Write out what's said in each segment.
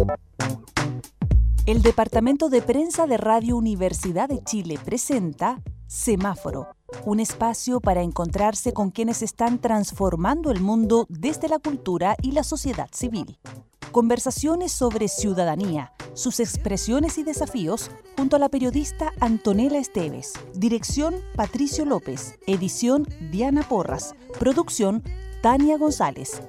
El Departamento de Prensa de Radio Universidad de Chile presenta Semáforo, un espacio para encontrarse con quienes están transformando el mundo desde la cultura y la sociedad civil. Conversaciones sobre ciudadanía, sus expresiones y desafíos, junto a la periodista Antonella Esteves. Dirección Patricio López. Edición Diana Porras. Producción Tania González.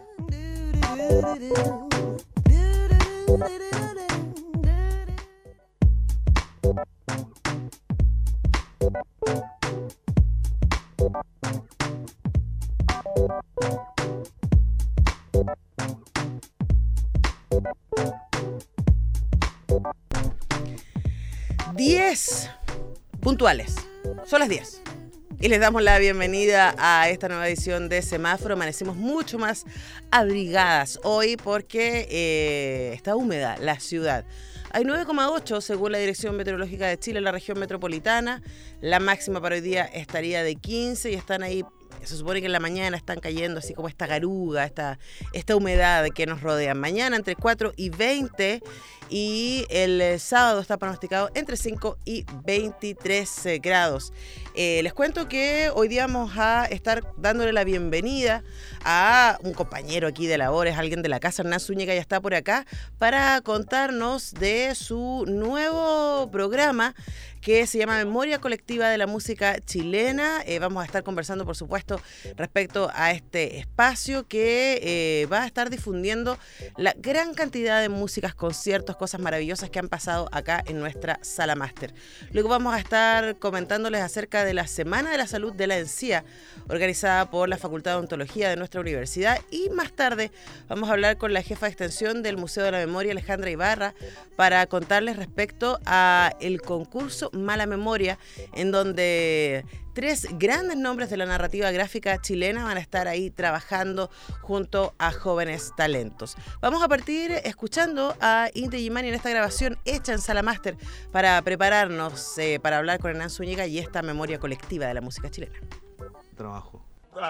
Puntuales. Son las 10. Y les damos la bienvenida a esta nueva edición de Semáforo. Amanecimos mucho más abrigadas hoy porque está húmeda la ciudad. Hay 9,8 según la Dirección Meteorológica de Chile en la región metropolitana. La máxima para hoy día estaría de 15 y están ahí. Se supone que en la mañana están cayendo así como esta garuga, esta humedad que nos rodea. Mañana entre 4 y 20 y el sábado está pronosticado entre 5 y 23 grados. Les cuento que hoy día vamos a estar dándole la bienvenida a un compañero aquí de labores, alguien de la casa, Hernán Zúñiga, ya está por acá para contarnos de su nuevo programa que se llama Memoria Colectiva de la Música Chilena. Vamos a estar conversando, por supuesto, respecto a este espacio que va a estar difundiendo la gran cantidad de músicas, conciertos, cosas maravillosas que han pasado acá en nuestra sala máster. Luego vamos a estar comentándoles acerca de la Semana de la Salud de la Encía, organizada por la Facultad de Odontología de nuestra universidad, y más tarde vamos a hablar con la jefa de extensión del Museo de la Memoria, Alejandra Ibarra, para contarles respecto a el concurso Mala Memoria, en donde 3 grandes nombres de la narrativa gráfica chilena van a estar ahí trabajando junto a jóvenes talentos. Vamos a partir escuchando a Inti Illimani en esta grabación hecha en Sala Máster para prepararnos para hablar con Hernán Zúñiga y esta memoria colectiva de la música chilena. Trabajo.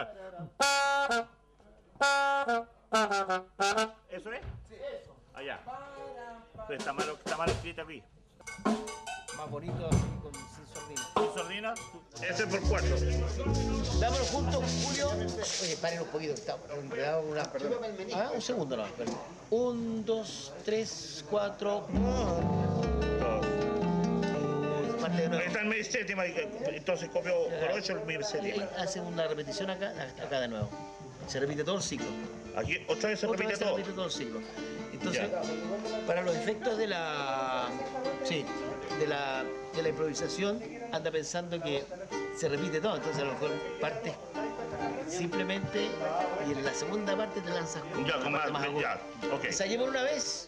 ¿Eso es? Sí, eso. Allá. Pues está mal escrito aquí. Más bonito así, sin sordina. ¿Sin sordina? Ese es por 4. Dámelo juntos, Julio. Oye, paren un poquito, estamos enredados con una... un segundo no, perdón. 1, 2, 3, 4... Ahí está el mi séptima, entonces copio por 8 el mi séptima. Hace una repetición acá de nuevo. Se repite todo el ciclo. Aquí otra vez se repite todo. Se repite todo el ciclo. Entonces, para los efectos de la improvisación, anda pensando que se repite todo. Entonces, a lo mejor partes simplemente y en la segunda parte te lanzas con ya, con más ya, ok. Ensayemos una vez.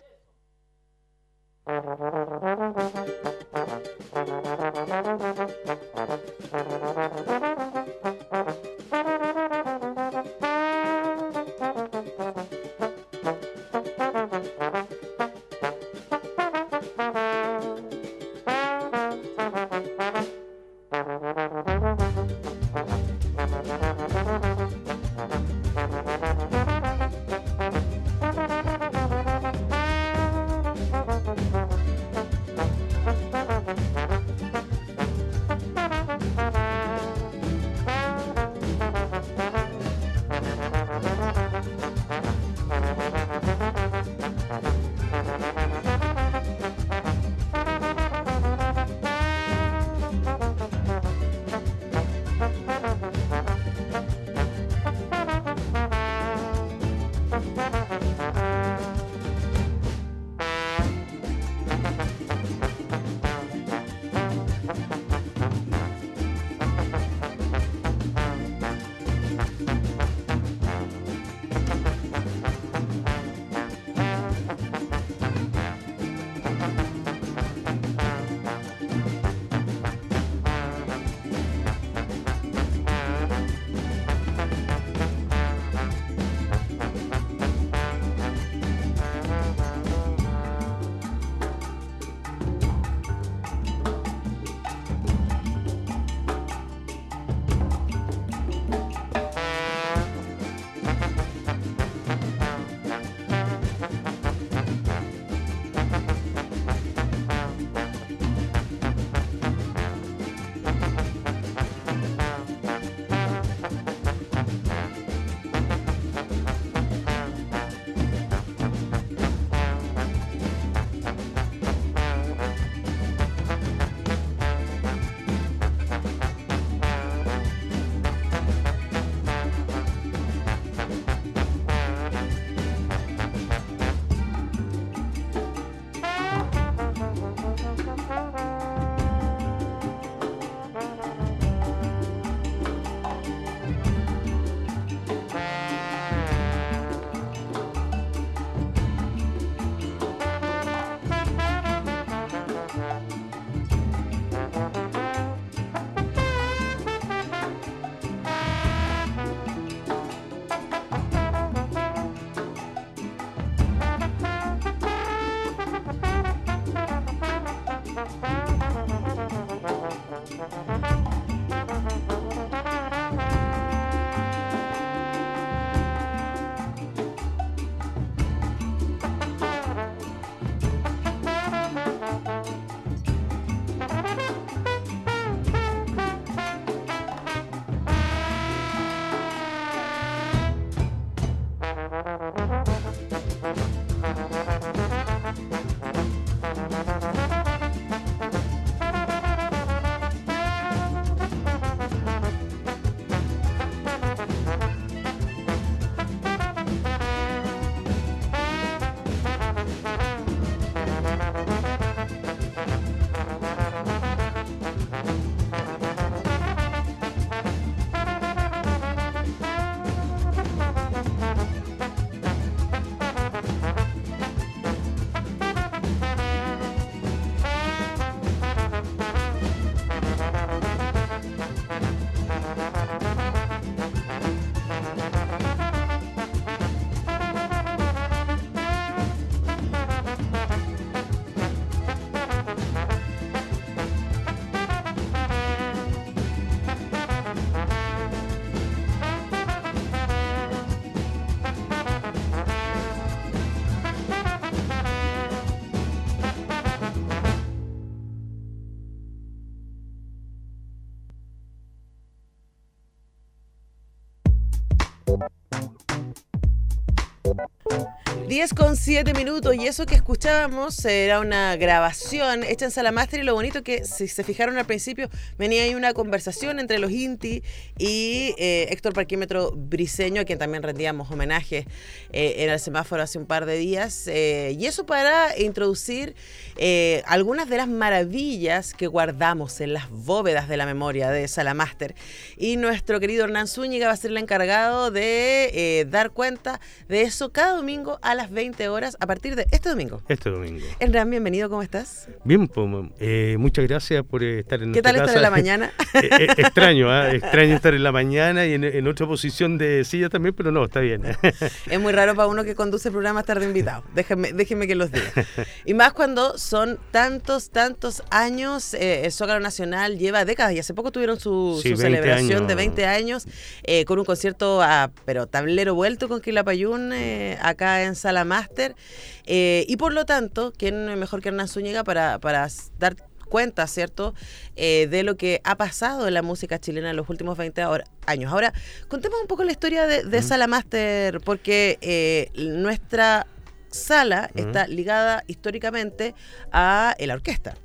10:07 y eso que escuchábamos era una grabación hecha en Sala Master, y lo bonito que, si se fijaron al principio, venía ahí una conversación entre los Inti y Héctor Parquímetro Briceño, a quien también rendíamos homenaje en el semáforo hace un par de días, y eso para introducir algunas de las maravillas que guardamos en las bóvedas de la memoria de Sala Master, y nuestro querido Hernán Zúñiga va a ser el encargado de dar cuenta de eso cada domingo a las 20 horas a partir de este domingo. Hernán, bienvenido, ¿cómo estás? Bien, pues, muchas gracias por estar en nuestra casa. ¿Qué tal estar en la mañana? Extraño estar en la mañana y en otra posición de silla también, pero no, está bien. Es muy raro para uno que conduce el programa estar de invitado, déjenme que los diga. Y más cuando son tantos años, el Zócalo Nacional lleva décadas, y hace poco tuvieron su celebración de 20 años, con un concierto pero tablero vuelto con Quilapayún, acá en Sala Master, y por lo tanto, ¿quién mejor que Hernán Zúñiga para dar cuenta, ¿cierto?, de lo que ha pasado en la música chilena en los últimos 20 años. Ahora, contemos un poco la historia de Sala Master, porque nuestra sala está ligada históricamente a la orquesta.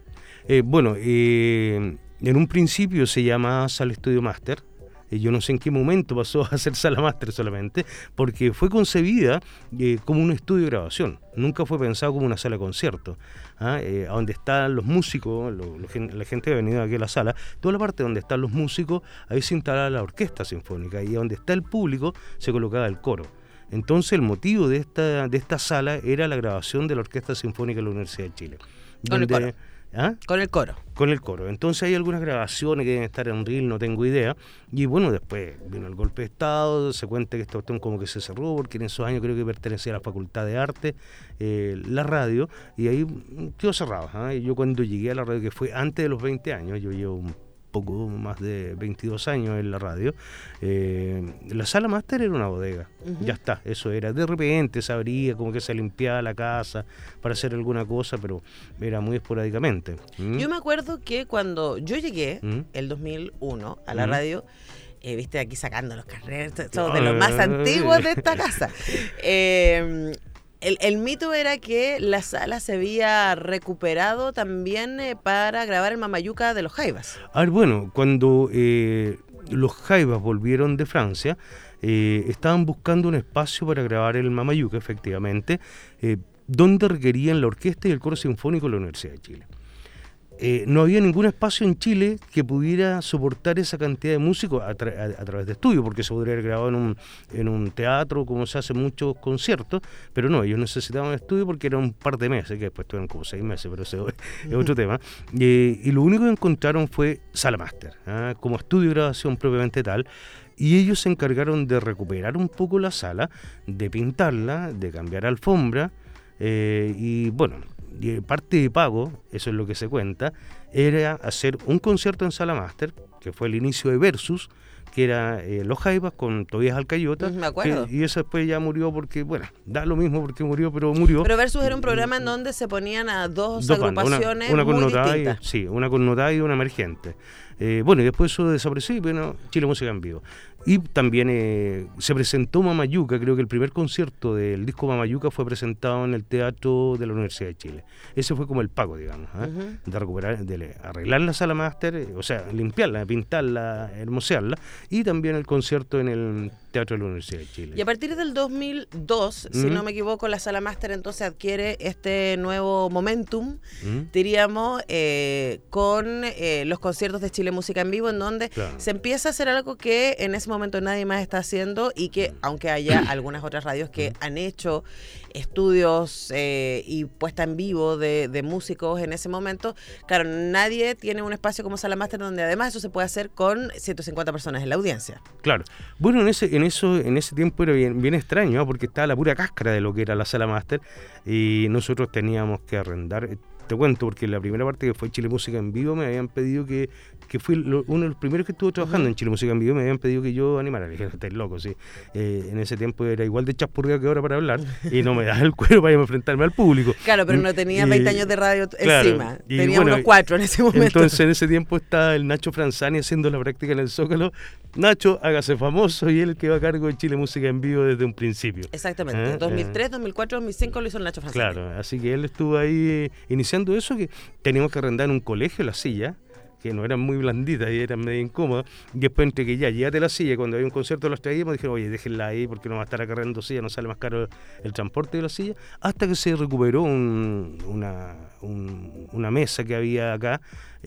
En un principio se llama Sala Estudio Master. Yo no sé en qué momento pasó a ser Sala Master solamente, porque fue concebida como un estudio de grabación. Nunca fue pensado como una sala de concierto. A donde están los músicos, la gente que ha venido aquí a la sala, toda la parte donde están los músicos, ahí se instala la orquesta sinfónica, y donde está el público se colocaba el coro. Entonces el motivo de esta sala era la grabación de la Orquesta Sinfónica de la Universidad de Chile. Con el coro. Con el coro. Con el coro. Entonces hay algunas grabaciones que deben estar en reel, no tengo idea. Y bueno, después vino el golpe de Estado, se cuenta que esta cuestión como que se cerró, porque en esos años creo que pertenecía a la Facultad de Arte, la radio, y ahí quedó cerrado. Y yo cuando llegué a la radio, que fue antes de los 20 años, yo llevo un poco más de 22 años en la radio, la Sala Master era una bodega. Ya está, eso era. De repente se abría, como que se limpiaba la casa para hacer alguna cosa, pero era muy esporádicamente. Yo me acuerdo que cuando yo llegué, el 2001, a la radio, viste, aquí sacando los carreras, somos de los más antiguos de esta casa. El mito era que la sala se había recuperado también para grabar el Mamayuca de los Jaivas. Bueno, cuando los Jaivas volvieron de Francia, estaban buscando un espacio para grabar el Mamayuca, efectivamente, donde requerían la orquesta y el coro sinfónico de la Universidad de Chile. No había ningún espacio en Chile que pudiera soportar esa cantidad de músicos a través de estudio, porque se podría haber grabado en un teatro, como se hacen muchos conciertos, pero no, ellos necesitaban estudio porque eran un par de meses, que después tuvieron como 6 meses, pero ese es otro tema. Y lo único que encontraron fue Sala Master, como estudio de grabación propiamente tal, y ellos se encargaron de recuperar un poco la sala, de pintarla, de cambiar alfombra, y bueno, parte de pago, eso es lo que se cuenta, era hacer un concierto en Sala Master, que fue el inicio de Versus, que era Los Jaivas con Tobías Alcayota. Me acuerdo. Y eso después ya murió porque, bueno, da lo mismo porque murió, pero murió. Pero Versus era un programa en donde se ponían a dos agrupaciones una muy connotada distintas. Sí, una connotada y una emergente. Y después eso desapareció y bueno, Chile Música en Vivo. Y también se presentó Mamayuca, creo que el primer concierto del disco Mamayuca fue presentado en el Teatro de la Universidad de Chile. Ese fue como el pago, digamos, de recuperar, de arreglar la Sala Master, o sea, limpiarla, pintarla, hermosearla, y también el concierto en el Teatro de la Universidad de Chile. Y a partir del 2002, si no me equivoco, la Sala Master entonces adquiere este nuevo momentum, diríamos, con los conciertos de Chile Música en Vivo, en donde se empieza a hacer algo que en ese momento nadie más está haciendo, y que aunque haya algunas otras radios que han hecho estudios y puesta en vivo de músicos en ese momento, claro, nadie tiene un espacio como Sala Master donde además eso se puede hacer con 150 personas en la audiencia. Claro. Bueno, en ese tiempo era bien extraño, porque estaba la pura cáscara de lo que era la Sala Master, y nosotros teníamos que arrendar. te cuento, porque la primera parte que fue Chile Música en Vivo me habían pedido que fui uno de los primeros que estuvo trabajando en Chile Música en Vivo, me habían pedido que yo animara. Le dije, estáis loco, sí. En ese tiempo era igual de chaspurreado que ahora para hablar y no me daba el cuero para enfrentarme al público. Claro, pero no tenía 20 años de radio encima. Tenía unos 4 en ese momento. Entonces en ese tiempo está el Nacho Franzani haciendo la práctica en el Zócalo. Nacho, hágase famoso, y él que va a cargo de Chile Música en Vivo desde un principio. Exactamente. 2003, 2004, 2005 lo hizo el Nacho Franzani. Claro, así que él estuvo ahí iniciando eso, que teníamos que arrendar en un colegio las sillas, que no eran muy blanditas y eran medio incómodas, y después entre que ya, llévate la silla, cuando había un concierto los traíamos, dijeron, oye, déjenla ahí porque no va a estar acarreando silla, no sale más caro el transporte de la silla, hasta que se recuperó una mesa que había acá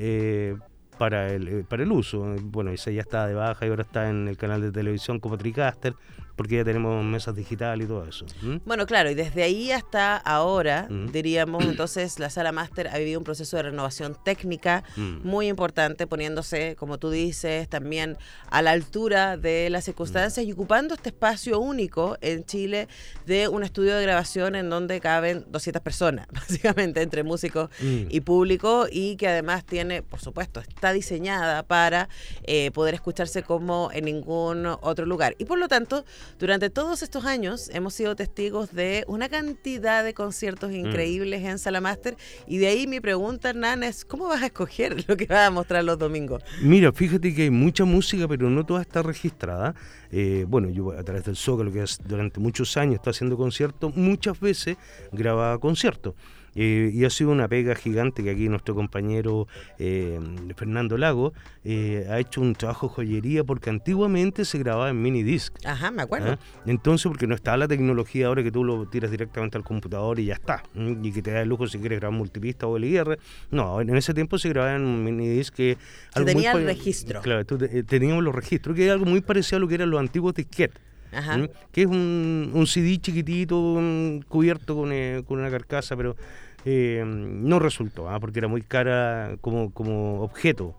para el uso. Bueno, esa ya está de baja y ahora está en el canal de televisión como TriCaster, porque ya tenemos mesas digitales y todo eso. Bueno, claro, y desde ahí hasta ahora, diríamos, entonces la Sala Máster ha vivido un proceso de renovación técnica muy importante, poniéndose, como tú dices, también a la altura de las circunstancias y ocupando este espacio único en Chile de un estudio de grabación en donde caben 200 personas, básicamente, entre músicos y público, y que además tiene, por supuesto, está diseñada para poder escucharse como en ningún otro lugar. Y por lo tanto, durante todos estos años hemos sido testigos de una cantidad de conciertos increíbles en Sala Máster, y de ahí mi pregunta, Hernán, es ¿cómo vas a escoger lo que vas a mostrar los domingos? Mira, fíjate que hay mucha música, pero no toda está registrada. Bueno, yo a través del Zócalo, que durante muchos años está haciendo conciertos, muchas veces grababa conciertos. Y ha sido una pega gigante que aquí nuestro compañero Fernando Lago ha hecho un trabajo de joyería, porque antiguamente se grababa en mini disc. Ajá, me acuerdo. Entonces, porque no estaba la tecnología ahora que tú lo tiras directamente al computador y ya está, y que te da el lujo si quieres grabar multipista o LIR. No, en ese tiempo se grababa en un mini disc que se tenía el registro. Claro, teníamos los registros, que era algo muy parecido a lo que eran los antiguos disquetes. Ajá. Que es un CD chiquitito cubierto con una carcasa, pero no resultó, porque era muy cara como objeto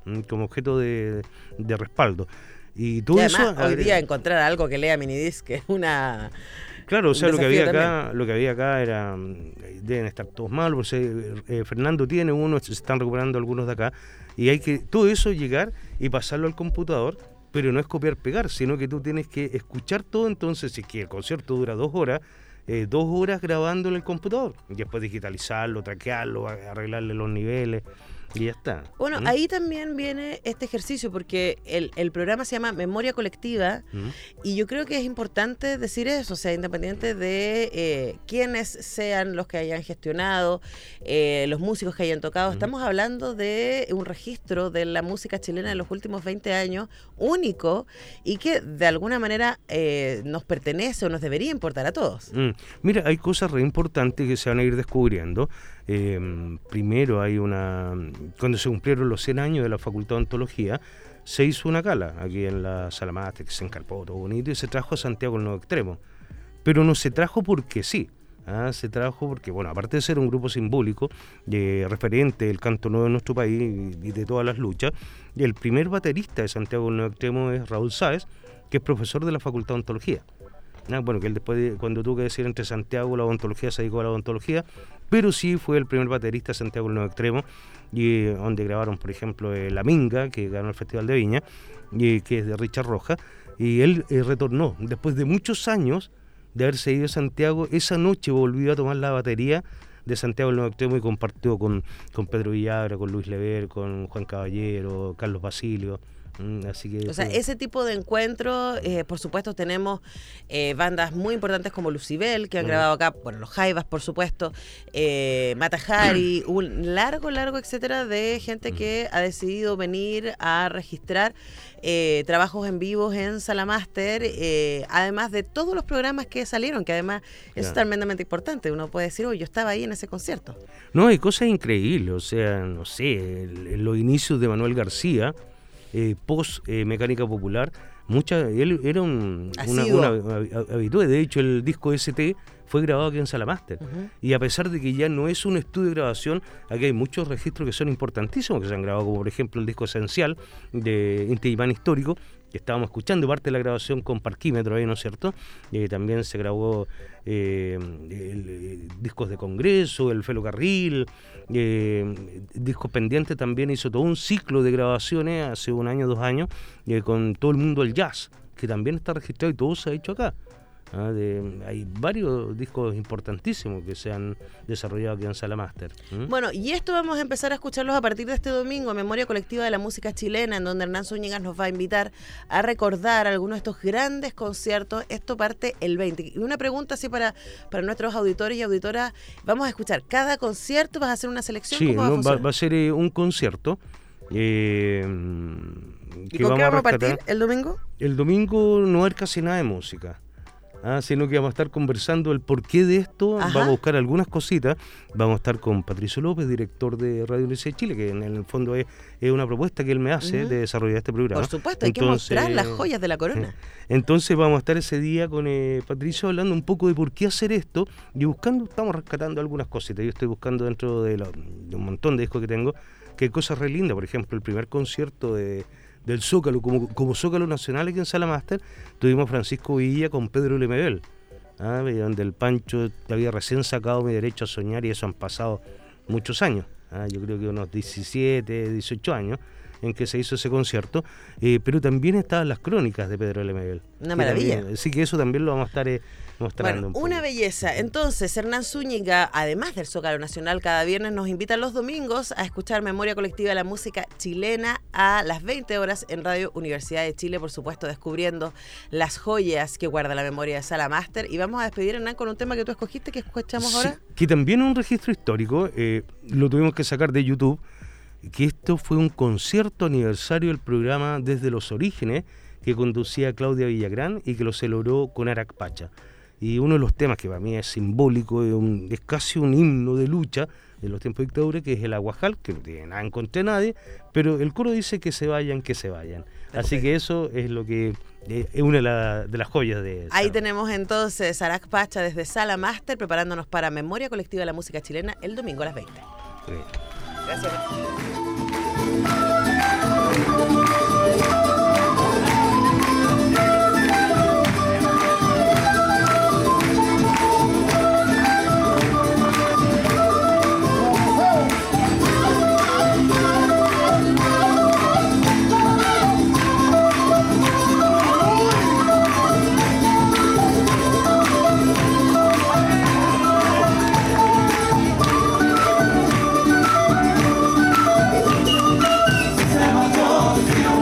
de respaldo. Y todo además, eso hoy día encontrar algo que lea minidisc es una... Claro, o sea, lo que había acá era, deben estar todos mal, porque Fernando tiene uno, se están recuperando algunos de acá, y hay que todo eso llegar y pasarlo al computador. Pero no es copiar-pegar, sino que tú tienes que escuchar todo. Entonces, si es que el concierto dura 2 horas, 2 horas grabando en el computador, y después digitalizarlo, traquearlo, arreglarle los niveles, y ya está. Bueno, ahí también viene este ejercicio, porque el programa se llama Memoria Colectiva, y yo creo que es importante decir eso, o sea, independiente de quiénes sean los que hayan gestionado, los músicos que hayan tocado, estamos hablando de un registro de la música chilena de los últimos 20 años, único, y que de alguna manera nos pertenece o nos debería importar a todos. Mira, hay cosas re importantes que se van a ir descubriendo. Primero cuando se cumplieron los 100 años de la Facultad de Ontología, se hizo una cala aquí en la Sala Máster, que se encarpó todo bonito, y se trajo a Santiago el Nuevo Extremo. Pero no se trajo porque sí, se trajo porque, bueno, aparte de ser un grupo simbólico, referente del canto nuevo en nuestro país y de todas las luchas, el primer baterista de Santiago el Nuevo Extremo es Raúl Sáez, que es profesor de la Facultad de Ontología. Bueno, que él después, cuando tuvo que decir entre Santiago y la odontología, se dedicó a la odontología, pero sí fue el primer baterista de Santiago el Nuevo Extremo, y donde grabaron, por ejemplo, La Minga, que ganó el Festival de Viña, que es de Richard Rojas, y él retornó, después de muchos años de haberse ido a Santiago, esa noche volvió a tomar la batería de Santiago el Nuevo Extremo y compartió con Pedro Villagra, con Luis Lever, con Juan Caballero, Carlos Basilio. Así que, o sea, ese tipo de encuentros, por supuesto tenemos bandas muy importantes como Lucibel, que han grabado acá, bueno, los Jaivas, por supuesto, Mata Hari, un largo, etcétera, de gente que ha decidido venir a registrar trabajos en vivos en Sala Máster, además de todos los programas que salieron, que además eso es tremendamente importante. Uno puede decir, yo estaba ahí en ese concierto. No, hay cosas increíbles, o sea, no sé, los inicios de Manuel García, post Mecánica Popular, él era una habitué. De hecho, el disco ST fue grabado aquí en Sala Máster, y a pesar de que ya no es un estudio de grabación, aquí hay muchos registros que son importantísimos, que se han grabado, como por ejemplo el disco Esencial de Inti Illimani Histórico, estábamos escuchando parte de la grabación con parquímetro ahí, ¿no es cierto? También se grabó discos de congreso, el Ferrocarril, discos pendientes, también hizo todo un ciclo de grabaciones hace 1 año, 2 años, con todo el mundo del jazz, que también está registrado y todo se ha hecho acá. Hay varios discos importantísimos que se han desarrollado aquí en Sala Máster. Bueno, y esto vamos a empezar a escucharlos a partir de este domingo, Memoria Colectiva de la Música Chilena, en donde Hernán Zúñiga nos va a invitar a recordar algunos de estos grandes conciertos. Esto parte el 20. Y una pregunta así para nuestros auditores y auditoras, vamos a escuchar cada concierto, vas a hacer una selección. Sí, ¿cómo va a ser un concierto. ¿Y con qué vamos a partir el domingo? El domingo no va a haber casi nada de música. Sino que vamos a estar conversando el porqué de esto. Ajá. Vamos a buscar algunas cositas. Vamos a estar con Patricio López, director de Radio Universidad de Chile, que en el fondo es una propuesta que él me hace de desarrollar este programa. Por supuesto, hay que mostrar las joyas de la corona. Entonces vamos a estar ese día con Patricio hablando un poco de por qué hacer esto y estamos rescatando algunas cositas. Yo estoy buscando dentro de un montón de discos que tengo, que hay cosas re lindas. Por ejemplo, el primer concierto del Zócalo, como Zócalo Nacional aquí en Sala Máster, tuvimos Francisco Villa con Pedro Lemebel, donde el Pancho había recién sacado Mi Derecho a Soñar, y eso han pasado muchos años, yo creo que unos 17, 18 años en que se hizo ese concierto, pero también estaban las crónicas de Pedro Lemebel. Una maravilla. Así que eso también lo vamos a estar mostrando. Bueno, una belleza. Entonces, Hernán Zúñiga, además del Zócalo Nacional, cada viernes nos invita los domingos a escuchar Memoria Colectiva de la Música Chilena a las 20 horas en Radio Universidad de Chile, por supuesto, descubriendo las joyas que guarda la memoria de Sala Máster. Y vamos a despedir, Hernán, con un tema que tú escogiste, que escuchamos ahora. Que también es un registro histórico, lo tuvimos que sacar de YouTube, que esto fue un concierto aniversario del programa Desde los Orígenes, que conducía Claudia Villagrán y que lo celebró con Arac Pacha. Y uno de los temas que para mí es simbólico, es casi un himno de lucha de los tiempos de dictadura, que es el Aguajal, que no tiene nada en contra de nadie, pero el coro dice que se vayan, que se vayan. Así que eso es lo que es una de las joyas de... Ahí tenemos entonces a Arac Pacha desde Sala Máster, preparándonos para Memoria Colectiva de la Música Chilena el domingo a las 20. Gracias. Se mató.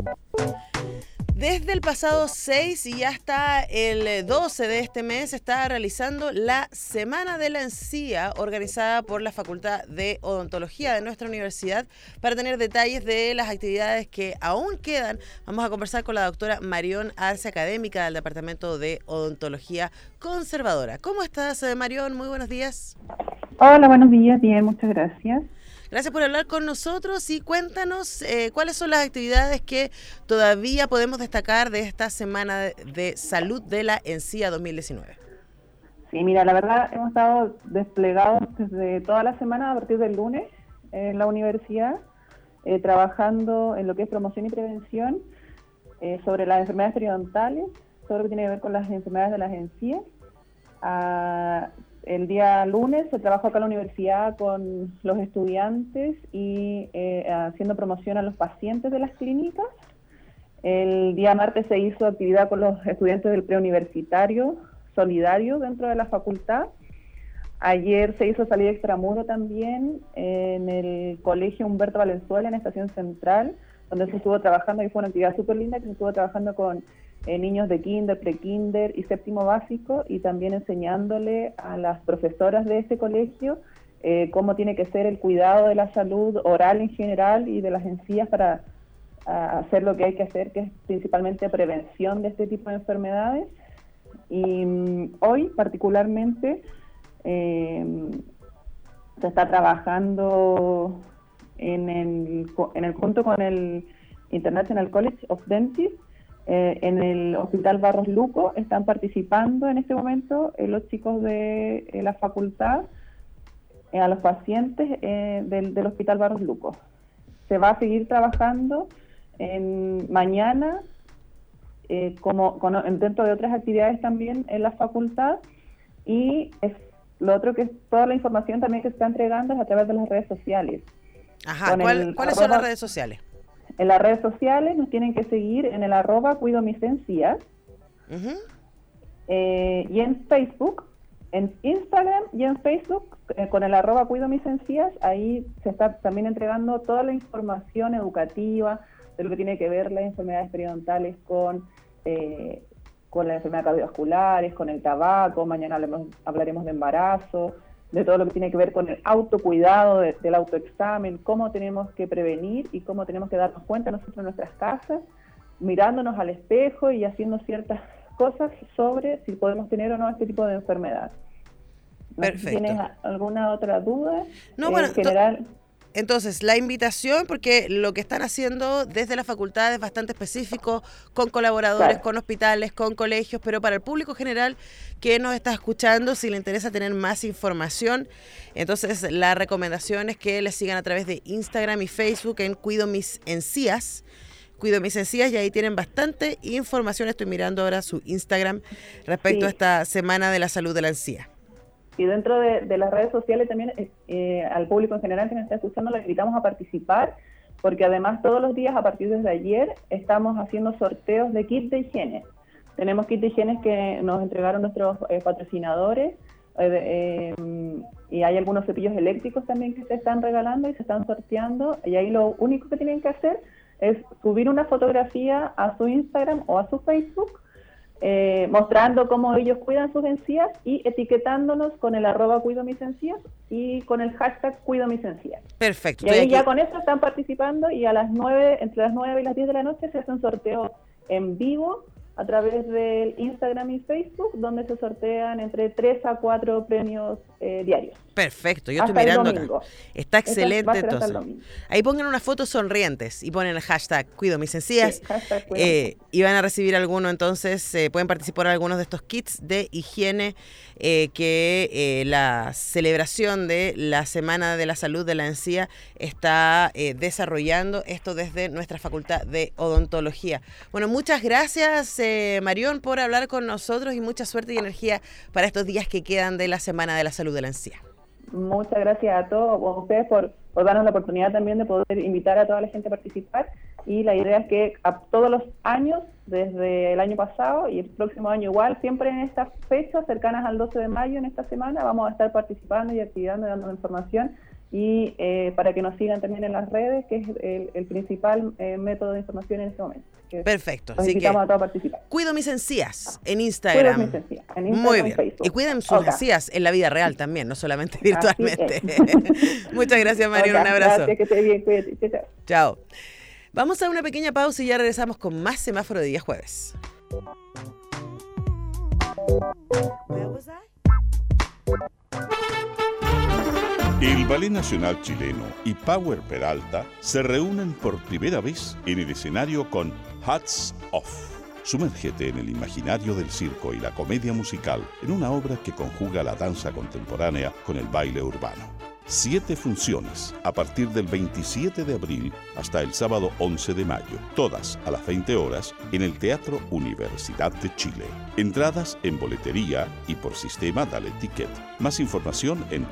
Desde el pasado 6 y hasta el 12 de este mes se está realizando la Semana de la Encía, organizada por la Facultad de Odontología de nuestra universidad. Para tener detalles de las actividades que aún quedan, vamos a conversar con la doctora Marión Arce, académica del Departamento de Odontología Conservadora. ¿Cómo estás, Marión? Muy buenos días. Hola, buenos días. Bien, muchas gracias. Gracias por hablar con nosotros y cuéntanos cuáles son las actividades que todavía podemos destacar de esta Semana de Salud de la Encía 2019. Sí, mira, la verdad hemos estado desplegados desde toda la semana a partir del lunes en la universidad, trabajando en lo que es promoción y prevención sobre las enfermedades periodontales, todo lo que tiene que ver con las enfermedades de las encías. El día lunes se trabajó acá en la universidad con los estudiantes y haciendo promoción a los pacientes de las clínicas. El día martes se hizo actividad con los estudiantes del preuniversitario solidario dentro de la facultad. Ayer se hizo salida extramuro también en el Colegio Humberto Valenzuela, en Estación Central, donde se estuvo trabajando, y fue una actividad súper linda, que se estuvo trabajando con niños de kinder, prekinder y séptimo básico, y también enseñándole a las profesoras de ese colegio cómo tiene que ser el cuidado de la salud oral en general y de las encías para hacer lo que hay que hacer, que es principalmente prevención de este tipo de enfermedades. Y hoy particularmente se está trabajando junto con el International College of Dentists, en el Hospital Barros Luco. Están participando en este momento los chicos de la facultad a los pacientes del Hospital Barros Luco. Se va a seguir trabajando mañana dentro de otras actividades también en la facultad, y lo otro que es toda la información también que se está entregando es a través de las redes sociales. Ajá, ¿cuáles son las redes sociales? En las redes sociales nos tienen que seguir en el @cuidomisencías, y en Facebook, en Instagram y en Facebook, con el @cuidomisencías. Ahí se está también entregando toda la información educativa de lo que tiene que ver las enfermedades periodontales con las enfermedades cardiovasculares, con el tabaco. Mañana hablaremos de embarazo, de todo lo que tiene que ver con el autocuidado, del autoexamen, cómo tenemos que prevenir y cómo tenemos que darnos cuenta nosotros en nuestras casas, mirándonos al espejo y haciendo ciertas cosas sobre si podemos tener o no este tipo de enfermedad. Perfecto. ¿Tienes alguna otra duda? No, bueno, en general... Entonces, la invitación, porque lo que están haciendo desde la facultad es bastante específico, con colaboradores, claro, con hospitales, con colegios, pero para el público general que nos está escuchando, si le interesa tener más información, entonces la recomendación es que les sigan a través de Instagram y Facebook en Cuido Mis Encías, y ahí tienen bastante información. Estoy mirando ahora su Instagram respecto a esta Semana de la Salud de la Encía. Y dentro de las redes sociales también al público en general que nos está escuchando le invitamos a participar, porque además todos los días a partir de ayer estamos haciendo sorteos de kits de higiene. Tenemos kits de higiene que nos entregaron nuestros patrocinadores, y hay algunos cepillos eléctricos también que se están regalando y se están sorteando, y ahí lo único que tienen que hacer es subir una fotografía a su Instagram o a su Facebook, mostrando cómo ellos cuidan sus encías y etiquetándonos con el @cuidomisencías y con el hashtag #cuidomisencías. Perfecto. Y ahí ya con eso están participando, y a las 9, entre las 9 y las 10 de la noche se hace un sorteo en vivo a través del Instagram y Facebook, donde se sortean entre 3 a 4 premios diarios. Perfecto, yo estoy mirando acá. Está excelente. Entonces, ahí pongan unas fotos sonrientes y ponen el hashtag Cuido Mis Encías, y van a recibir alguno. Entonces pueden participar en algunos de estos kits de higiene que la celebración de la Semana de la Salud de la Encía está desarrollando, esto desde nuestra Facultad de Odontología. Bueno, muchas gracias, Marión, por hablar con nosotros, y mucha suerte y energía para estos días que quedan de la Semana de la Salud de la Encía. Muchas gracias a todos ustedes por darnos la oportunidad también de poder invitar a toda la gente a participar, y la idea es que a todos los años, desde el año pasado y el próximo año igual, siempre en estas fechas cercanas al 12 de mayo, en esta semana, vamos a estar participando y activando y dando información y para que nos sigan también en las redes, que es el principal método de información en este momento. Perfecto. Los invitamos a todos a participar. Cuido mis encías en Instagram. Cuido mis encías en Instagram. Muy bien. Facebook. Y cuiden sus encías en la vida real también, no solamente virtualmente. Muchas gracias, Mariona. Un abrazo. Gracias, que estés bien. Cuídate. Chao. Chao. Vamos a una pequeña pausa y ya regresamos con más Semáforo de día jueves. El Ballet Nacional Chileno y Power Peralta se reúnen por primera vez en el escenario con Hats Off. Sumérgete en el imaginario del circo y la comedia musical en una obra que conjuga la danza contemporánea con el baile urbano. 7 funciones a partir del 27 de abril hasta el sábado 11 de mayo, todas a las 20 horas en el Teatro Universidad de Chile. Entradas en boletería y por sistema Dale Ticket. Más información en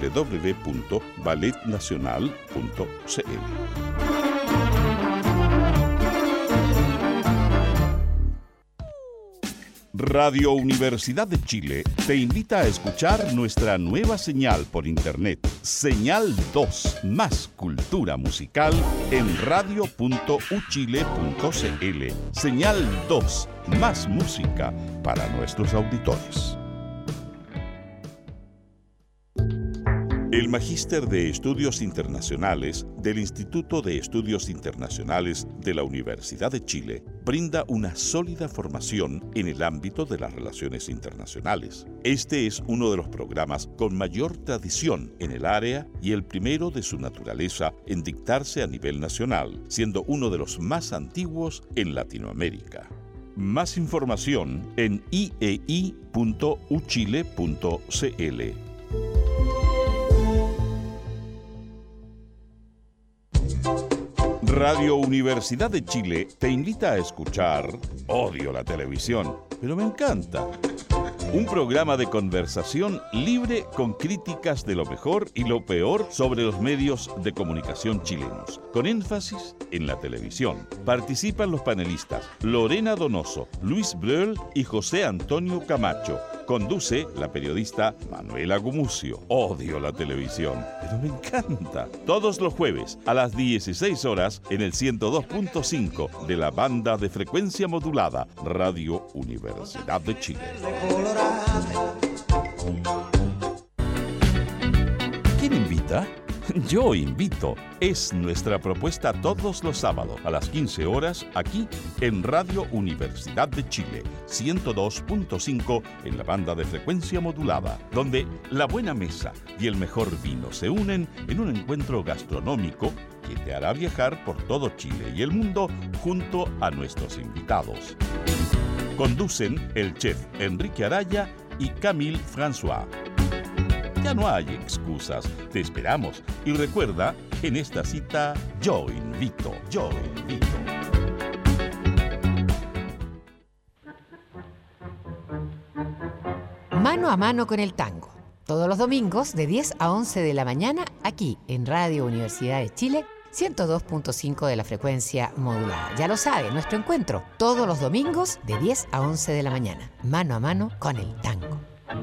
www.balletnacional.cl. Radio Universidad de Chile te invita a escuchar nuestra nueva señal por internet, Señal 2, más cultura musical en radio.uchile.cl. Señal 2, más música para nuestros auditores. El Magíster de Estudios Internacionales del Instituto de Estudios Internacionales de la Universidad de Chile brinda una sólida formación en el ámbito de las relaciones internacionales. Este es uno de los programas con mayor tradición en el área y el primero de su naturaleza en dictarse a nivel nacional, siendo uno de los más antiguos en Latinoamérica. Más información en iei.uchile.cl. Radio Universidad de Chile te invita a escuchar Odio la televisión, pero me encanta. Un programa de conversación libre con críticas de lo mejor y lo peor sobre los medios de comunicación chilenos, con énfasis en la televisión. Participan los panelistas Lorena Donoso, Luis Breuel y José Antonio Camacho. Conduce la periodista Manuela Gumucio. Odio la televisión, pero me encanta. Todos los jueves a las 16 horas en el 102.5 de la banda de frecuencia modulada Radio Universidad de Chile. ¿Quién invita? Yo invito. Es nuestra propuesta todos los sábados a las 15 horas aquí en Radio Universidad de Chile, 102.5 en la banda de frecuencia modulada, donde la buena mesa y el mejor vino se unen en un encuentro gastronómico que te hará viajar por todo Chile y el mundo junto a nuestros invitados. Conducen el chef Enrique Araya y Camille François. Ya no hay excusas, te esperamos. Y recuerda, en esta cita, yo invito. Mano a mano con el tango. Todos los domingos de 10 a 11 de la mañana, aquí en Radio Universidad de Chile, 102.5 de la frecuencia modulada. Ya lo sabe, nuestro encuentro, todos los domingos de 10 a 11 de la mañana. Mano a mano con el tango.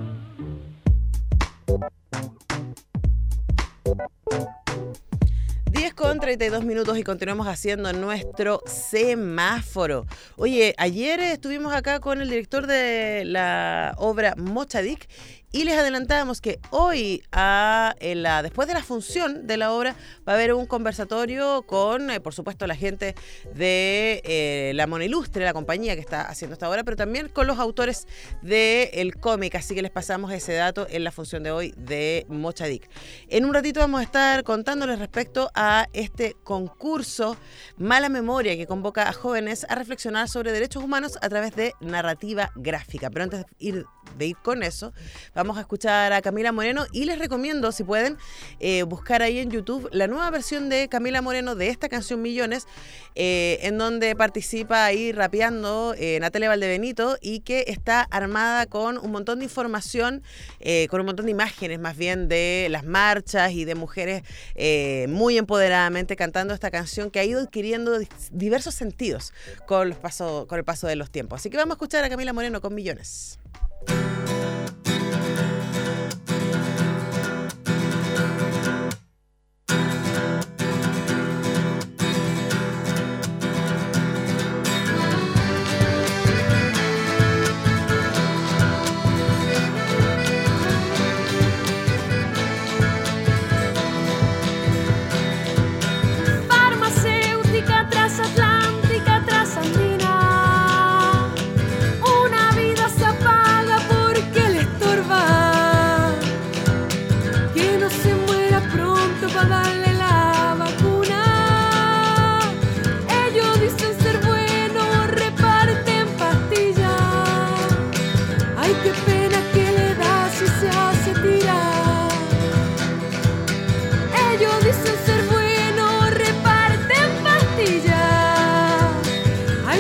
10:32 y continuamos haciendo nuestro semáforo. Oye, ayer estuvimos acá con el director de la obra Mochadik y les adelantábamos que hoy, después de la función de la obra, va a haber un conversatorio con, por supuesto, la gente de La Mona Ilustre, la compañía que está haciendo esta obra, pero también con los autores del cómic. Así que les pasamos ese dato en la función de hoy de Mochadik. En un ratito vamos a estar contándoles respecto a este concurso Mala Memoria que convoca a jóvenes a reflexionar sobre derechos humanos a través de narrativa gráfica. Pero antes de ir con eso, vamos a escuchar a Camila Moreno y les recomiendo, si pueden, buscar ahí en YouTube la nueva versión de Camila Moreno de esta canción Millones, en donde participa ahí rapeando Natalia Valdebenito y que está armada con un montón de información, con un montón de imágenes más bien de las marchas y de mujeres muy empoderadamente cantando esta canción que ha ido adquiriendo diversos sentidos con el paso de los tiempos. Así que vamos a escuchar a Camila Moreno con Millones.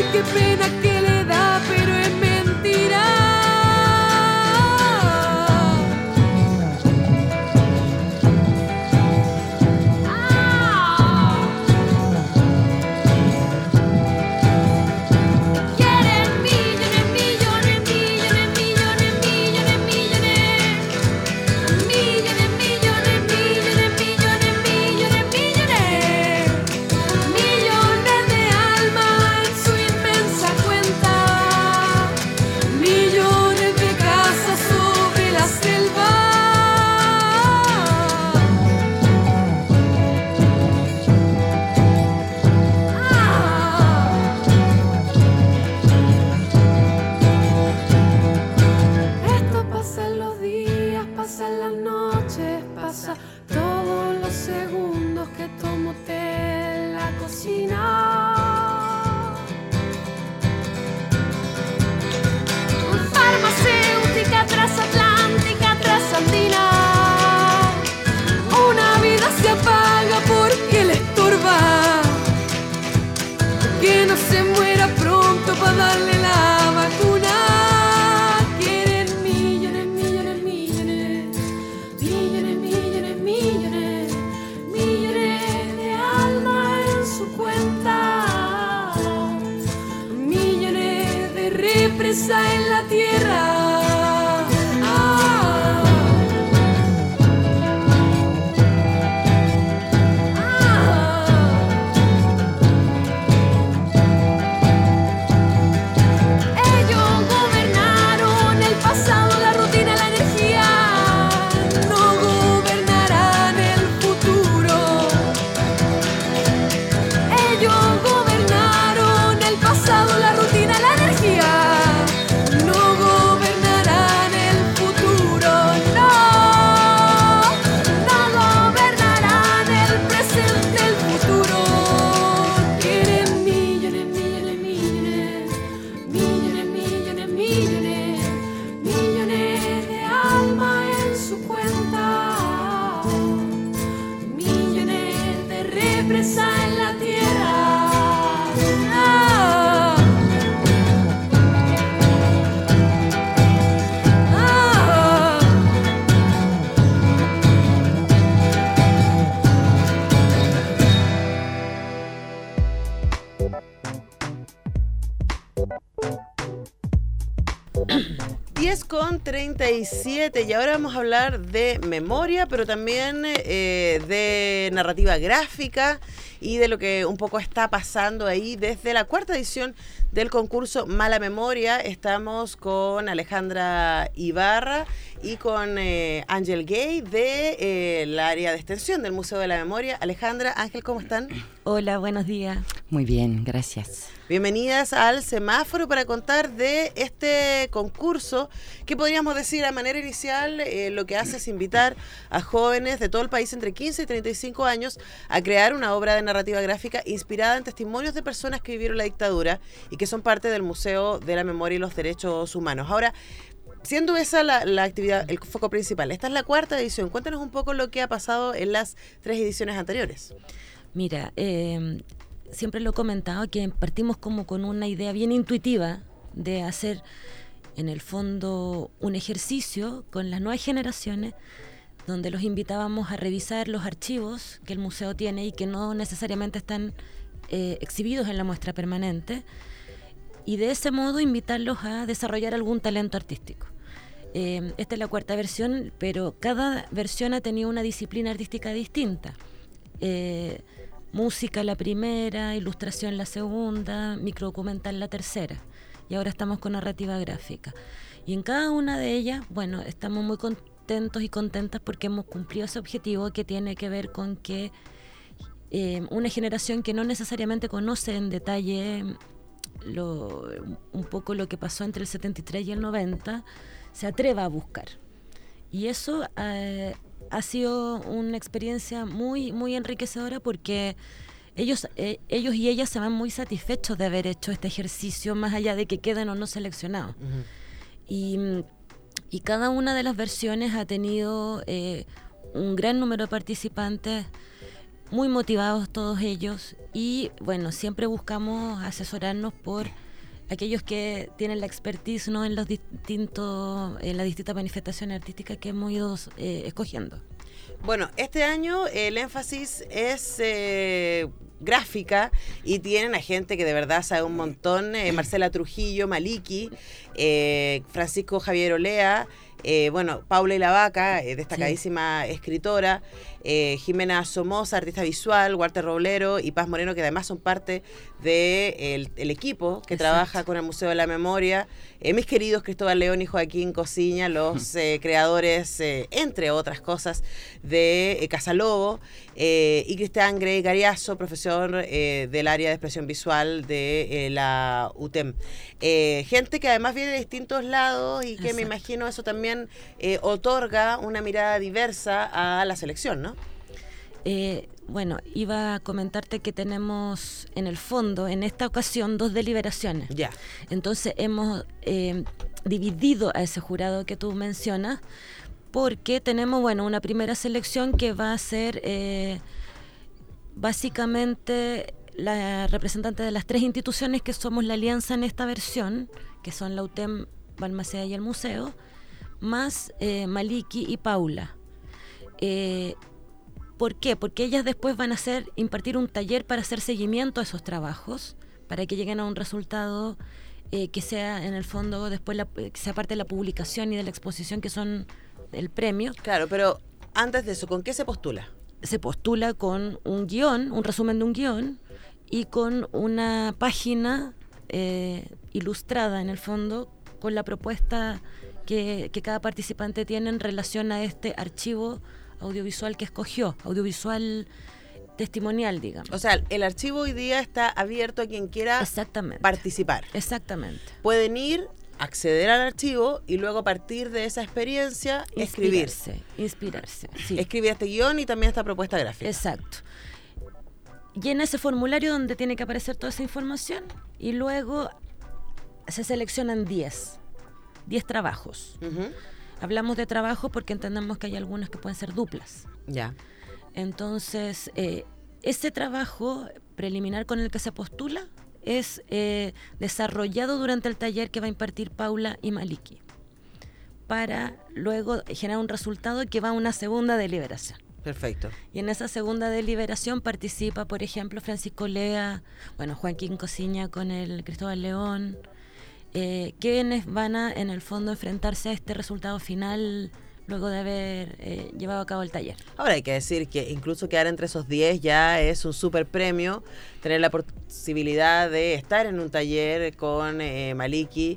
qué pena que le da, pero es mentira. Farmacéutica transatlántica, transandina. Una vida se apaga porque le estorba. Que no se muera pronto para darle la vacuna. Quieren millones, millones, millones. Millones, millones, millones. Millones de almas en su cuenta. Millones de represas en la tierra. Con 37 y ahora vamos a hablar de memoria, pero también de narrativa gráfica y de lo que un poco está pasando ahí desde la 4ª edición del concurso Mala Memoria. Estamos con Alejandra Ibarra y con Ángel Gay del área de extensión del Museo de la Memoria. Alejandra, Ángel, ¿cómo están? Hola, buenos días. Muy bien, gracias. Bienvenidas al Semáforo para contar de este concurso que podríamos decir a manera inicial lo que hace es invitar a jóvenes de todo el país entre 15 y 35 años a crear una obra de narrativa gráfica inspirada en testimonios de personas que vivieron la dictadura y que son parte del Museo de la Memoria y los Derechos Humanos. Ahora, siendo esa la actividad, el foco principal, esta es la 4ª edición. Cuéntanos un poco lo que ha pasado en las 3 ediciones anteriores. Mira, siempre lo he comentado que partimos como con una idea bien intuitiva de hacer en el fondo un ejercicio con las nuevas generaciones donde los invitábamos a revisar los archivos que el museo tiene y que no necesariamente están exhibidos en la muestra permanente, y de ese modo invitarlos a desarrollar algún talento artístico. Esta es la 4ª versión, pero cada versión ha tenido una disciplina artística distinta. Música la primera, ilustración la segunda, microdocumental la tercera, y ahora estamos con narrativa gráfica. Y en cada una de ellas, bueno, estamos muy contentos y contentas porque hemos cumplido ese objetivo que tiene que ver con que una generación que no necesariamente conoce en detalle un poco lo que pasó entre el 73 y el 90, se atreva a buscar. Y eso ha sido una experiencia muy, muy enriquecedora porque ellos y ellas se van muy satisfechos de haber hecho este ejercicio, más allá de que queden o no seleccionados. Uh-huh. Y cada una de las versiones ha tenido un gran número de participantes muy motivados todos ellos y bueno, siempre buscamos asesorarnos por aquellos que tienen la expertise, ¿no?, en las distintas manifestaciones artísticas que hemos ido escogiendo. Bueno, este año el énfasis es gráfica y tienen a gente que de verdad sabe un montón, Marcela Trujillo, Maliki, Francisco Javier Olea, Paula y la Vaca, destacadísima escritora, Jimena Somoza, artista visual, Walter Roblero y Paz Moreno, que además son parte del equipo que trabaja con el Museo de la Memoria, mis queridos Cristóbal León y Joaquín Cosiña, los creadores, entre otras cosas, de Casalobo, y Cristian Grey Gariazo, profesor del área de expresión visual de la UTEM. Gente que además viene de distintos lados y que me imagino eso también otorga una mirada diversa a la selección, ¿no? Iba a comentarte que tenemos en el fondo, en esta ocasión, 2 deliberaciones. Ya. Entonces hemos dividido a ese jurado que tú mencionas, porque tenemos, una primera selección que va a ser básicamente la representante de las 3 instituciones que somos la alianza en esta versión, que son la UTEM, Balmaceda y el Museo, más Maliki y Paula. ¿Por qué? Porque ellas después van a impartir un taller para hacer seguimiento a esos trabajos, para que lleguen a un resultado que sea en el fondo después que sea parte de la publicación y de la exposición, que son el premio. Claro, pero antes de eso, ¿con qué se postula? Se postula con un guión, un resumen de un guión, y con una página ilustrada en el fondo, con la propuesta que cada participante tiene en relación a este archivo audiovisual que escogió, audiovisual testimonial, digamos. O sea, el archivo hoy día está abierto a quien quiera participar. Exactamente. Pueden ir, acceder al archivo y luego a partir de esa experiencia inspirarse. Sí. Escribir este guión y también esta propuesta gráfica. Exacto. Llena ese formulario donde tiene que aparecer toda esa información y luego se seleccionan 10 trabajos. Uh-huh. Hablamos de trabajo porque entendemos que hay algunas que pueden ser duplas. Ya. Entonces, ese trabajo preliminar con el que se postula es desarrollado durante el taller que va a impartir Paula y Maliki, para luego generar un resultado que va a una segunda deliberación. Perfecto. Y en esa segunda deliberación participa, por ejemplo, Francisco Lea, Joaquín Cosiña con el Cristóbal León, quienes van a, en el fondo, enfrentarse a este resultado final luego de haber llevado a cabo el taller. Ahora hay que decir que incluso quedar entre esos 10 ya es un súper premio, tener la posibilidad de estar en un taller con Maliki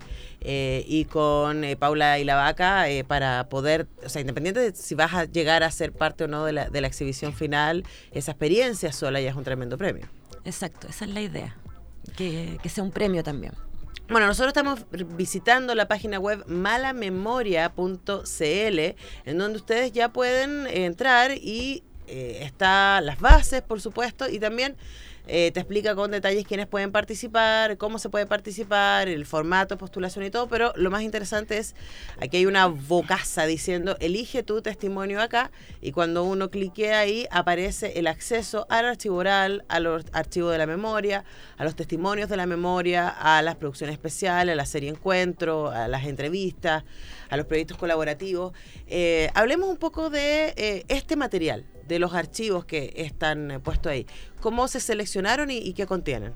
y con Paula y la Vaca para poder, o sea, independiente de si vas a llegar a ser parte o no de la exhibición final, esa experiencia sola ya es un tremendo premio. Exacto, esa es la idea, que sea un premio también. Bueno, nosotros estamos visitando la página web malamemoria.cl, en donde ustedes ya pueden entrar y está las bases, por supuesto, y también te explica con detalles quiénes pueden participar, cómo se puede participar, el formato, postulación y todo, pero lo más interesante es, aquí hay una bocaza diciendo, elige tu testimonio acá, y cuando uno cliquea ahí, aparece el acceso al archivo oral, a los archivos de la memoria, a los testimonios de la memoria, a las producciones especiales, a la serie Encuentro, a las entrevistas, a los proyectos colaborativos. Hablemos un poco de este material, de los archivos que están puestos ahí. ¿Cómo se seleccionaron y qué contienen?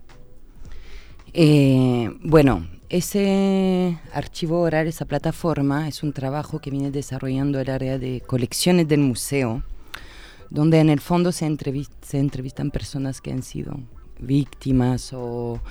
Ese archivo oral, esa plataforma, es un trabajo que viene desarrollando el área de colecciones del museo, donde en el fondo se entrevistan personas que han sido víctimas o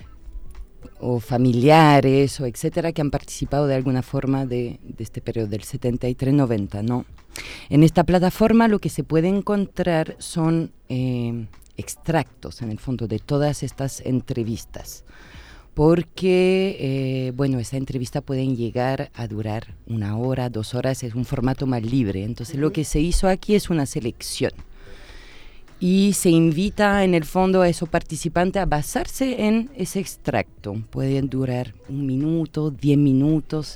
familiares o etcétera, que han participado de alguna forma de este periodo del 73-90, ¿no? En esta plataforma lo que se puede encontrar son extractos, en el fondo, de todas estas entrevistas, porque, esa entrevista pueden llegar a durar 1 hora, 2 horas, es un formato más libre. Entonces, lo que se hizo aquí es una selección. Y se invita, en el fondo, a esos participantes a basarse en ese extracto. Pueden durar 1 minuto, 10 minutos.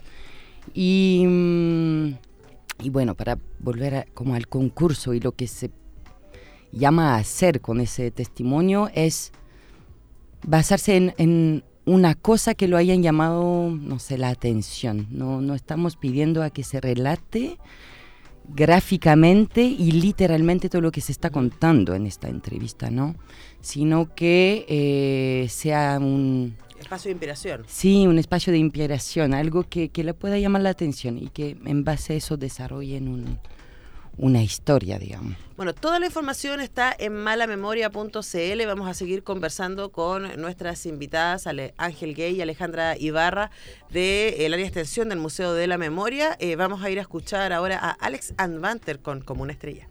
Y bueno, para volver como al concurso y lo que se llama a hacer con ese testimonio es basarse en una cosa que lo hayan llamado, no sé, la atención. No estamos pidiendo a que se relate gráficamente y literalmente todo lo que se está contando en esta entrevista, ¿no? Sino que sea un espacio de inspiración. Sí, un espacio de inspiración, algo que le pueda llamar la atención y que en base a eso desarrollen una historia, digamos. Bueno, toda la información está en malamemoria.cl. Vamos a seguir conversando con nuestras invitadas, Ángel Gay y Alejandra Ibarra, del área de extensión del Museo de la Memoria. Vamos a ir a escuchar ahora a Alex Advanter con Como una estrella.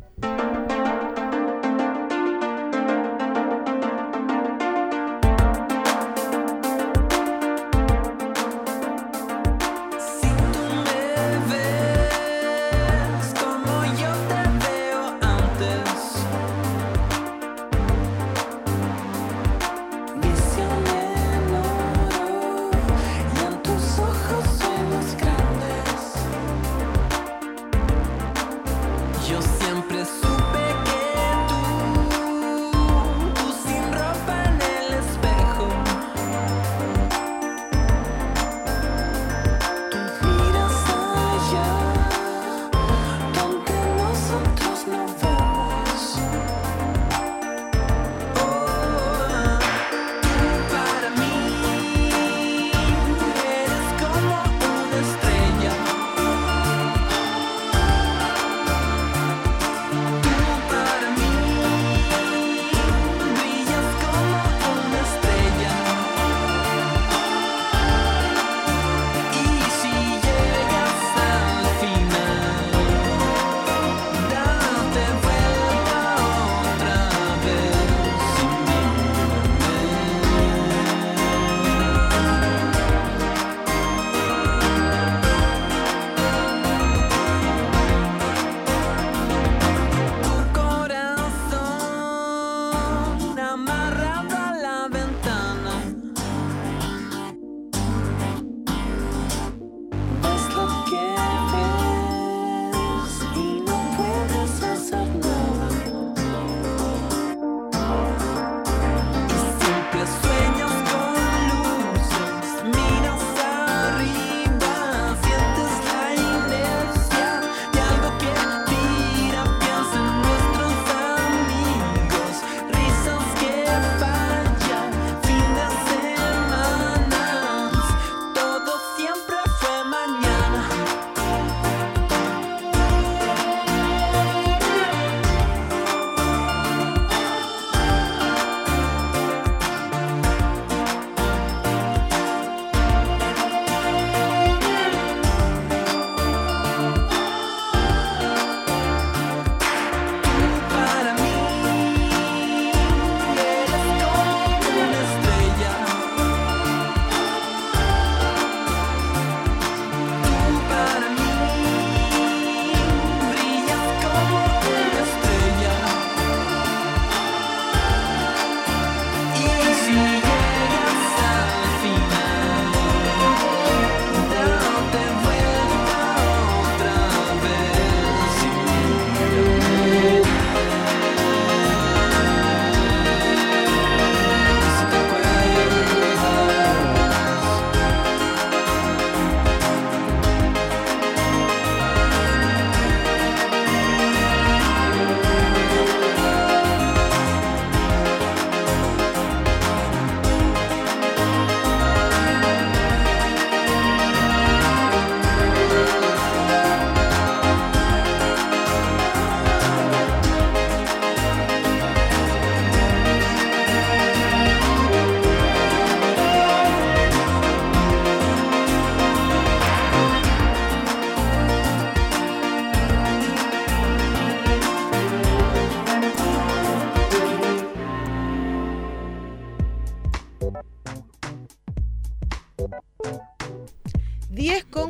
con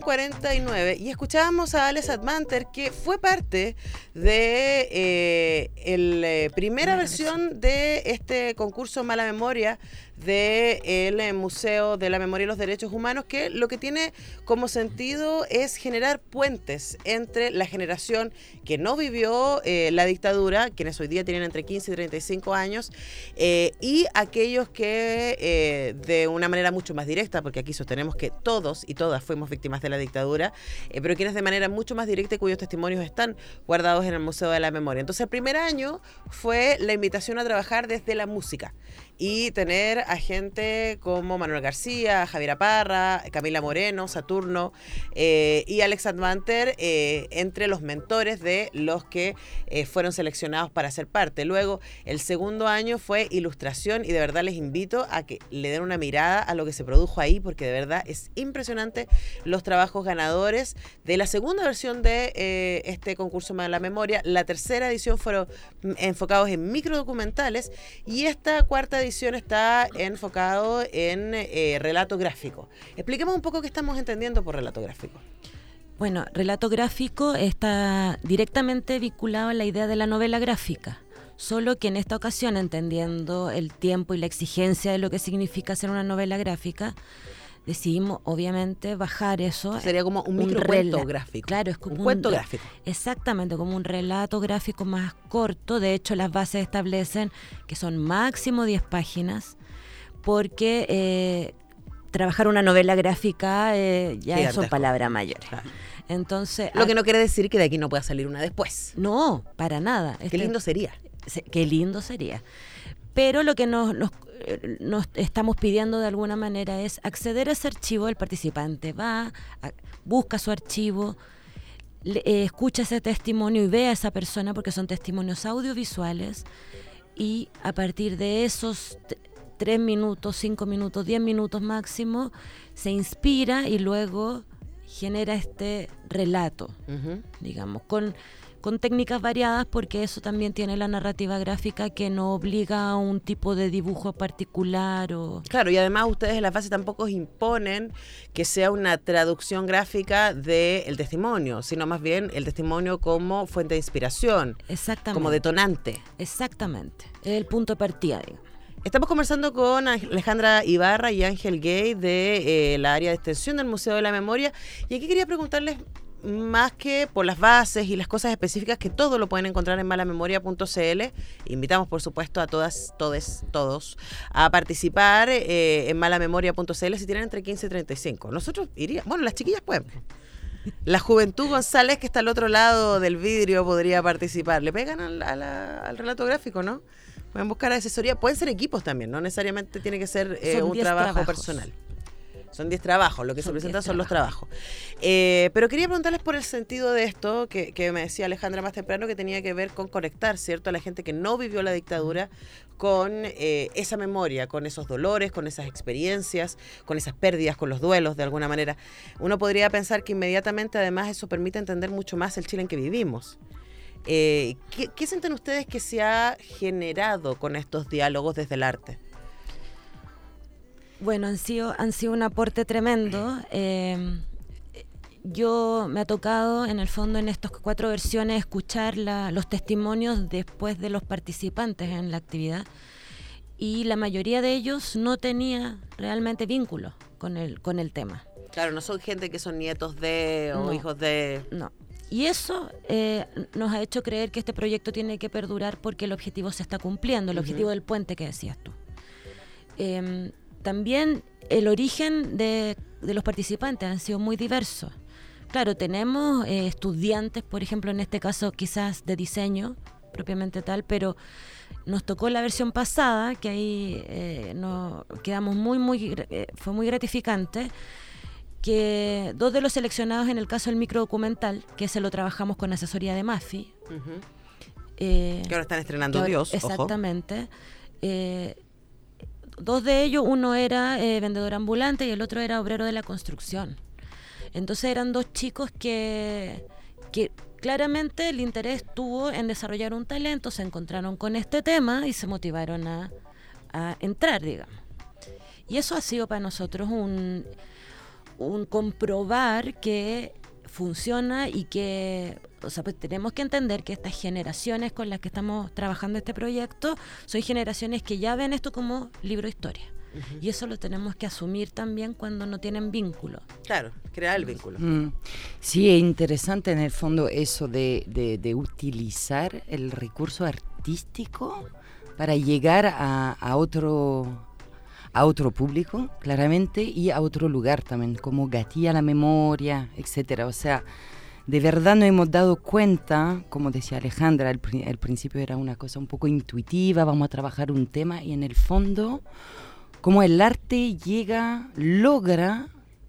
49 y escuchábamos a Alex Advanter, que fue parte de la primera versión de este concurso Mala Memoria del Museo de la Memoria y los Derechos Humanos, que lo que tiene como sentido es generar puentes entre la generación que no vivió la dictadura, quienes hoy día tienen entre 15 y 35 años, y aquellos que de una manera mucho más directa, porque aquí sostenemos que todos y todas fuimos víctimas de la dictadura, pero quienes de manera mucho más directa y cuyos testimonios están guardados en el Museo de la Memoria. Entonces el primer año fue la invitación a trabajar desde la música y tener a gente como Manuel García, Javier Aparra, Camila Moreno, Saturno y Alex Advanter entre los mentores de los que fueron seleccionados para ser parte. Luego el segundo año fue ilustración y de verdad les invito a que le den una mirada a lo que se produjo ahí, porque de verdad es impresionante los trabajos ganadores de la segunda versión de este concurso de la memoria. La tercera edición fueron enfocados en microdocumentales y esta cuarta edición está enfocado en relato gráfico. Expliquemos un poco qué estamos entendiendo por relato gráfico. Bueno, relato gráfico está directamente vinculado a la idea de la novela gráfica, solo que en esta ocasión, entendiendo el tiempo y la exigencia de lo que significa hacer una novela gráfica, decidimos obviamente bajar eso. Sería como un microcuento gráfico. Claro, es como un cuento gráfico. Exactamente, como un relato gráfico más corto. De hecho, las bases establecen que son máximo 10 páginas, porque trabajar una novela gráfica ya son palabras mayores. Claro. Entonces, lo que no quiere decir que de aquí no pueda salir una después. No, para nada. Qué lindo sería. Qué lindo sería. Pero lo que nos estamos pidiendo de alguna manera es acceder a ese archivo. El participante va, busca su archivo, escucha ese testimonio y ve a esa persona, porque son testimonios audiovisuales, y a partir de esos 3 minutos, 5 minutos, 10 minutos máximo, se inspira y luego genera este relato, digamos, con técnicas variadas, porque eso también tiene la narrativa gráfica, que no obliga a un tipo de dibujo particular. Claro, y además ustedes en la fase tampoco imponen que sea una traducción gráfica del testimonio, sino más bien el testimonio como fuente de inspiración, como detonante. Exactamente, es el punto de partida, digamos. Estamos conversando con Alejandra Ibarra y Ángel Gay de la área de extensión del Museo de la Memoria, y aquí quería preguntarles, más que por las bases y las cosas específicas, que todo lo pueden encontrar en malamemoria.cl. Invitamos, por supuesto, a todas, todos a participar en malamemoria.cl si tienen entre 15 y 35. Nosotros iríamos, bueno, las chiquillas pueden. La Juventud González, que está al otro lado del vidrio, podría participar. Le pegan al relato gráfico, ¿no? Pueden buscar asesoría. Pueden ser equipos también, no necesariamente tiene que ser un trabajo personal. Son 10 trabajos, lo que se presenta son los trabajos. Pero quería preguntarles por el sentido de esto, que me decía Alejandra más temprano, que tenía que ver con conectar, ¿cierto?, a la gente que no vivió la dictadura con esa memoria, con esos dolores, con esas experiencias, con esas pérdidas, con los duelos, de alguna manera. Uno podría pensar que inmediatamente, además, eso permite entender mucho más el Chile en que vivimos. ¿Qué sienten ustedes que se ha generado con estos diálogos desde el arte? Bueno, han sido un aporte tremendo. Yo me ha tocado, en el fondo, en estas 4 versiones, escuchar los testimonios después de los participantes en la actividad, y la mayoría de ellos no tenía realmente vínculo con el tema. Claro, no son gente que son nietos de o hijos de... No. Y eso nos ha hecho creer que este proyecto tiene que perdurar, porque el objetivo se está cumpliendo, el objetivo del puente que decías tú. También el origen de los participantes han sido muy diversos. Claro, tenemos estudiantes, por ejemplo, en este caso quizás de diseño propiamente tal, pero nos tocó la versión pasada, que ahí nos quedamos fue muy gratificante, que 2 de los seleccionados en el caso del microdocumental, que se lo trabajamos con asesoría de Mafi. Que ahora están estrenando Dios, exactamente. 2 de ellos, uno era vendedor ambulante y el otro era obrero de la construcción. Entonces eran 2 chicos que claramente el interés tuvo en desarrollar un talento, se encontraron con este tema y se motivaron a entrar, digamos. Y eso ha sido para nosotros un comprobar que funciona, y que, o sea, pues tenemos que entender que estas generaciones con las que estamos trabajando este proyecto son generaciones que ya ven esto como libro de historia. Y eso lo tenemos que asumir también cuando no tienen vínculo. Claro, crear el vínculo. Sí, es interesante en el fondo eso de utilizar el recurso artístico para llegar a otro público, claramente, y a otro lugar también, como gatilla la memoria, etcétera. O sea, de verdad nos hemos dado cuenta, como decía Alejandra, al principio era una cosa un poco intuitiva, vamos a trabajar un tema, y en el fondo, como el arte logra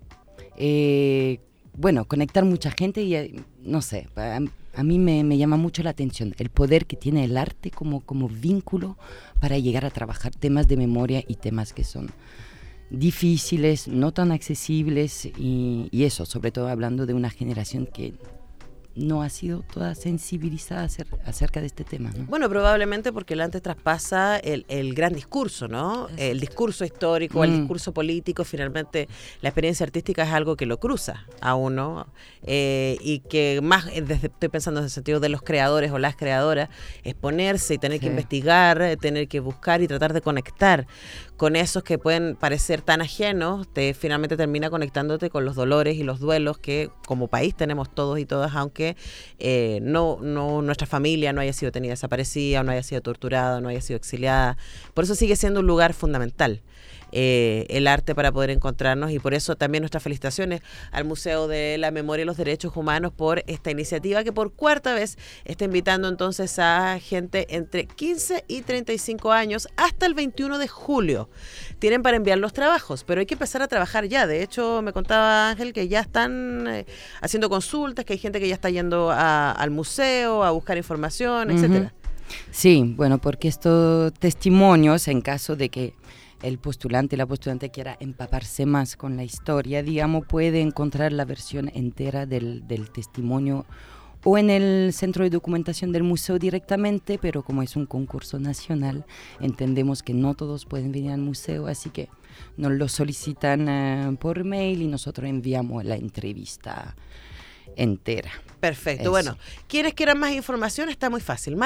conectar mucha gente y, no sé, a mí me llama mucho la atención el poder que tiene el arte como vínculo para llegar a trabajar temas de memoria y temas que son difíciles, no tan accesibles y eso, sobre todo hablando de una generación que no ha sido toda sensibilizada acerca de este tema, ¿no? Bueno, probablemente porque el arte traspasa el gran discurso, ¿no? El discurso histórico, el discurso político. Finalmente, la experiencia artística es algo que lo cruza a uno y que más, estoy pensando en el sentido de los creadores o las creadoras, es ponerse y tener que investigar, tener que buscar y tratar de conectar con esos que pueden parecer tan ajenos. Finalmente termina conectándote con los dolores y los duelos que como país tenemos todos y todas, aunque no nuestra familia no haya sido tenida desaparecida, o no haya sido torturada, no haya sido exiliada. Por eso sigue siendo un lugar fundamental el arte para poder encontrarnos, y por eso también nuestras felicitaciones al Museo de la Memoria y los Derechos Humanos por esta iniciativa que por cuarta vez está invitando entonces a gente entre 15 y 35 años hasta el 21 de julio. Tienen para enviar los trabajos, pero hay que empezar a trabajar ya. De hecho, me contaba Ángel que ya están haciendo consultas, que hay gente que ya está yendo al museo a buscar información, etcétera. Sí, bueno, porque estos testimonios, en caso de que el postulante y la postulante quiera empaparse más con la historia, digamos, puede encontrar la versión entera del testimonio o en el centro de documentación del museo directamente, pero como es un concurso nacional, entendemos que no todos pueden venir al museo, así que nos lo solicitan por mail y nosotros enviamos la entrevista entera. Perfecto. Eso. Bueno, ¿quieres más información? Está muy fácil.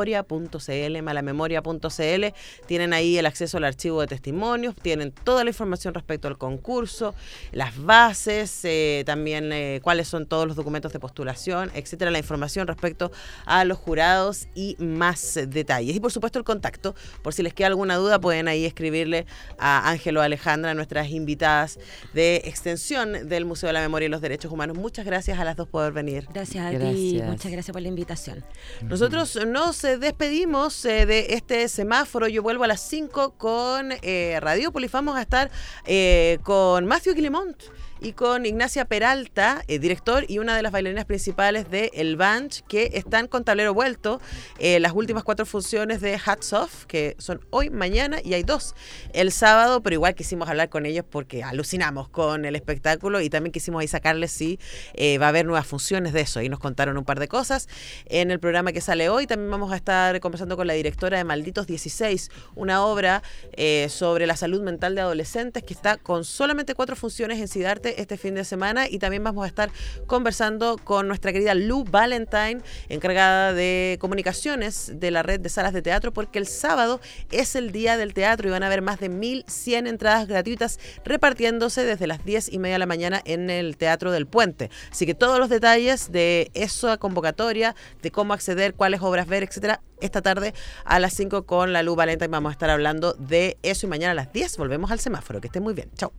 malamemoria.cl. Tienen ahí el acceso al archivo de testimonios, tienen toda la información respecto al concurso, las bases, también cuáles son todos los documentos de postulación, etcétera, la información respecto a los jurados y más detalles. Y por supuesto el contacto, por si les queda alguna duda, pueden ahí escribirle a Ángel o Alejandra, nuestras invitadas de extensión del Museo de la Memoria y los Derechos Humanos. Muchas gracias a las dos por venir. Gracias a ti, muchas gracias por la invitación. Nosotros nos despedimos de este semáforo. Yo vuelvo a las 5 con Radiópolis. Vamos a estar con Matthew Guillemont y con Ignacia Peralta, director y una de las bailarinas principales de El Bunch, que están con tablero vuelto. Las últimas 4 funciones de Hats Off, que son hoy, mañana, y hay 2 el sábado, pero igual quisimos hablar con ellos porque alucinamos con el espectáculo y también quisimos ahí sacarles si va a haber nuevas funciones de eso, y nos contaron un par de cosas en el programa que sale hoy. También vamos a estar conversando con la directora de Malditos 16, una obra sobre la salud mental de adolescentes que está con solamente 4 funciones en Siddhartha este fin de semana, y también vamos a estar conversando con nuestra querida Lou Valentine, encargada de comunicaciones de la red de salas de teatro, porque el sábado es el día del teatro y van a haber más de 1.100 entradas gratuitas repartiéndose desde las 10:30 de la mañana en el Teatro del Puente. Así que todos los detalles de esa convocatoria, de cómo acceder, cuáles obras ver, etcétera, esta tarde a las 5 con la Lou Valentine vamos a estar hablando de eso, y mañana a las 10 volvemos al semáforo. Que estén muy bien. Chao.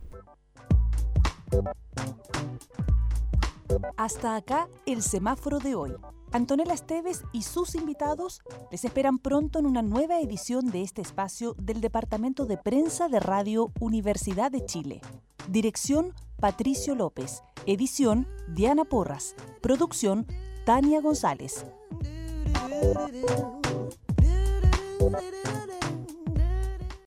Hasta acá el semáforo de hoy. Antonella Esteves y sus invitados les esperan pronto en una nueva edición de este espacio del Departamento de Prensa de Radio Universidad de Chile. Dirección: Patricio López. Edición: Diana Porras. Producción: Tania González.